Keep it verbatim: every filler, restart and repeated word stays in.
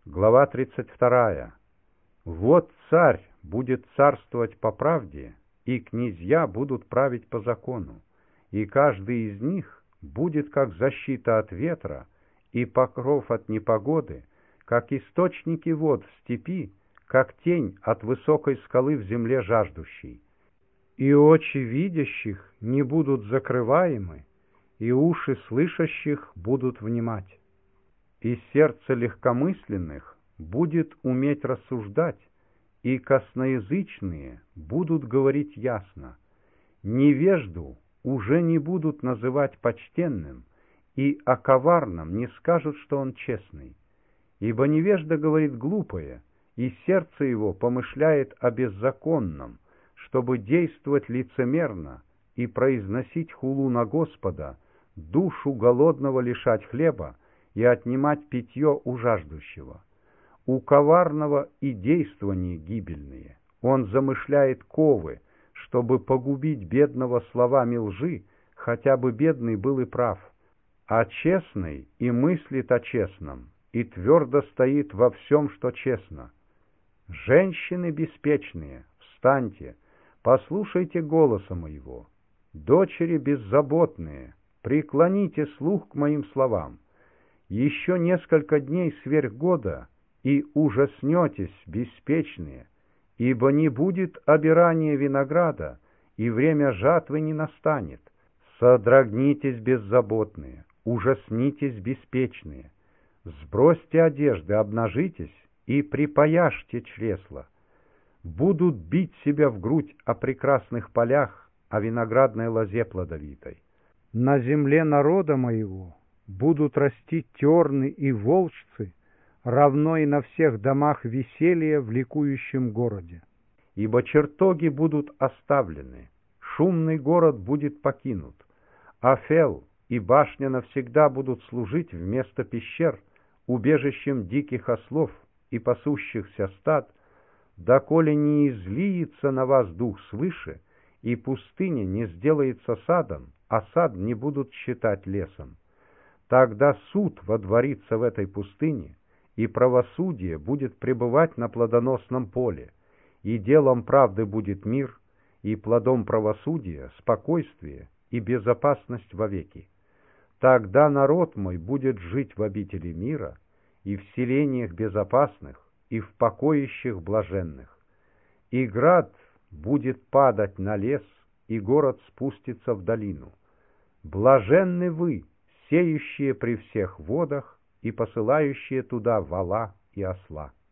Глава тридцать вторая. Вот царь будет царствовать по правде, и князья будут править по закону, и каждый из них будет как защита от ветра и покров от непогоды, как источники вод в степи, как тень от высокой скалы в земле жаждущей. И очи видящих не будут закрываемы, и уши слышащих будут внимать. И сердце легкомысленных будет уметь рассуждать, и косноязычные будут говорить ясно. Невежду уже не будут называть почтенным, и о коварном не скажут, что он честный. Ибо невежда говорит глупое, и сердце его помышляет о беззаконном, чтобы действовать лицемерно и произносить хулу на Господа, душу голодного лишать хлеба и отнимать питье у жаждущего. У коварного и действования гибельные. Он замышляет ковы, чтобы погубить бедного словами лжи, хотя бы бедный был и прав. А честный и мыслит о честном, и твердо стоит во всем, что честно. Женщины беспечные, встаньте, послушайте голоса моего. Дочери беззаботные, преклоните слух к моим словам. Еще несколько дней сверх года, и ужаснетесь, беспечные, ибо не будет обирания винограда, и время жатвы не настанет. Содрогнитесь, беззаботные, ужаснитесь, беспечные. Сбросьте одежды, обнажитесь и припояжьте чресла. Будут бить себя в грудь о прекрасных полях, о виноградной лозе плодовитой. На земле народа моего будут расти терны и волжцы, равно и на всех домах веселья в ликующем городе. Ибо чертоги будут оставлены, шумный город будет покинут. Афел и башня навсегда будут служить вместо пещер, убежищем диких ослов и пасущихся стад, доколе не излиется на вас дух свыше, и пустыня не сделается садом, а сад не будут считать лесом. Тогда суд водворится в этой пустыне, и правосудие будет пребывать на плодоносном поле, и делом правды будет мир, и плодом правосудия спокойствие и безопасность вовеки. Тогда народ мой будет жить в обители мира, и в селениях безопасных, и в покоищах блаженных. И град будет падать на лес, и город спустится в долину. Блаженны вы, сеющие при всех водах и посылающие туда вола и осла.